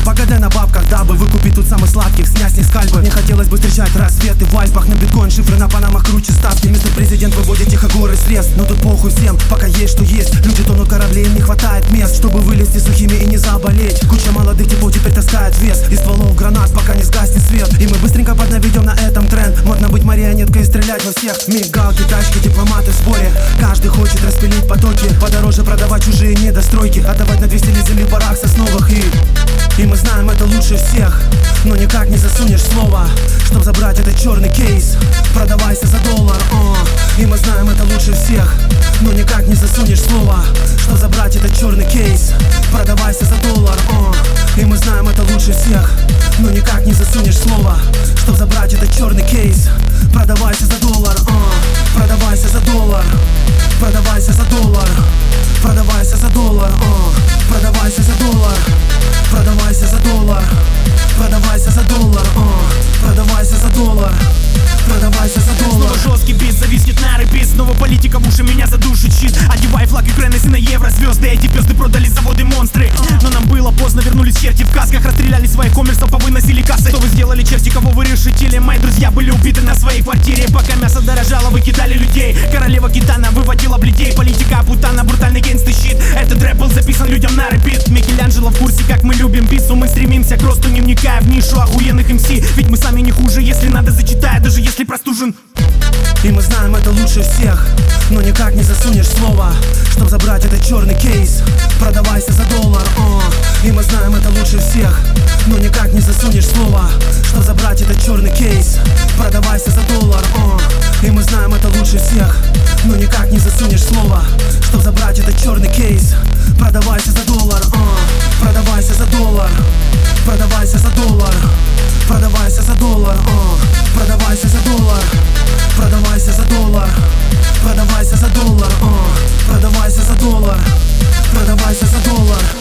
Погадай на бабках, дабы выкупить тут самых сладких, снять с них скальпы. Мне хотелось бы встречать рассветы в Альпах. На биткоин шифры на панамах круче ставки. Мистер Президент выводит тихо горы средств. Но тут похуй всем, пока есть что есть. Люди тонут кораблей, им не хватает мест, чтобы вылезти сухими и не заболеть. Куча молодых типов теперь таскает вес из стволов гранат, пока не сгаснет свет. И мы быстренько поднаведем на этом тренд. Модно быть марионеткой и стрелять во всех. Мигалки, тачки, дипломаты в сборе. Каждый хочет распилить потоки, подороже продавать чужие недостройки, отдавать на 200 лет земли в барах сосновых. И мы знаем это лучше всех, но никак не засунешь слово, чтоб забрать этот черный кейс. Продавайся за доллар, И мы знаем это лучше всех, но никак не засунешь слово, чтоб забрать этот черный кейс. Продавайся за доллар, И мы знаем это лучше всех, но никак не засунешь слово, чтоб забрать этот черный кейс. Продавайся за доллар, Продавайся за доллар. Продавайся за доллар. Продавайся за доллар, Продавайся за доллар. Продавайся за доллар. Продавайся за доллар, Продавайся за доллар. Продавайся за доллар. Снова жесткий бит, зависнет на репит. Снова политика в уши меня задушит щит. Одевай флаг Украины на евро звезды. Эти пёзды продали заводы монстры. Но нам было поздно, вернулись черти в касках. Расстреляли своих коммерсов, повыносили кассы. Что вы сделали, черти, кого вы решили? Мои друзья были убиты на своей квартире. Пока мясо дорожало, вы кидали людей. Королева гитана выводила бледей. Политика путана, брутальный гейнстый щит. Этот рэп был записан людям на репит. Микеланджело в курсе, как мы любим битсу. Мы стремимся к росту, не вникая в нишу охуенных МС. Ведь мы сами не хуже, если надо зачитать, даже если простужен. И мы знаем это лучше всех, но никак не засунешь слово, чтоб забрать этот черный кейс. Продавайся за доллар, И мы знаем это лучше всех, но никак не засунешь слово, чтоб забрать этот черный кейс. Продавайся за доллар, И мы знаем это лучше всех, но никак не засунешь слово, чтоб забрать этот черный кейс. Продавайся за доллар, Продавайся за доллар. Продавайся за доллар. Продавайся за доллар, Продавайся за доллар. Продавайся за доллар. Продавайся за доллар, Продавайся за доллар. Продавайся за доллар.